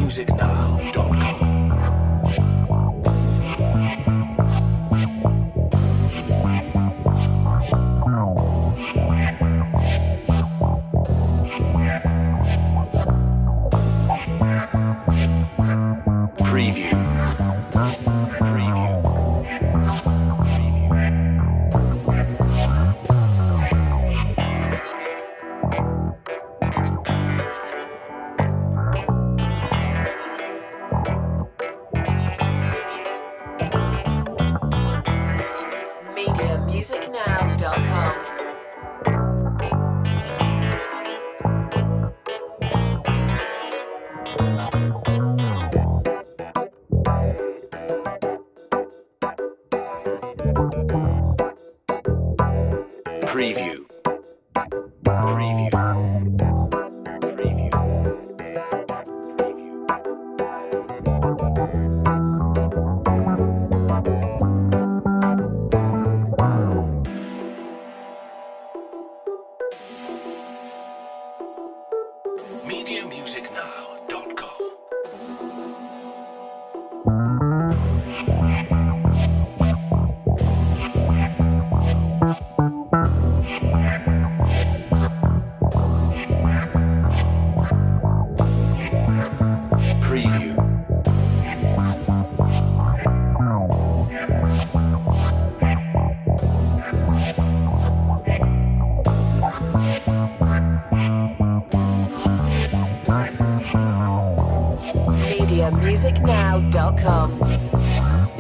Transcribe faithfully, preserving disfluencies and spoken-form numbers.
music now dot com. Preview. media music now dot com. Preview. Preview. Preview. media music now dot com. Preview. media music now dot com.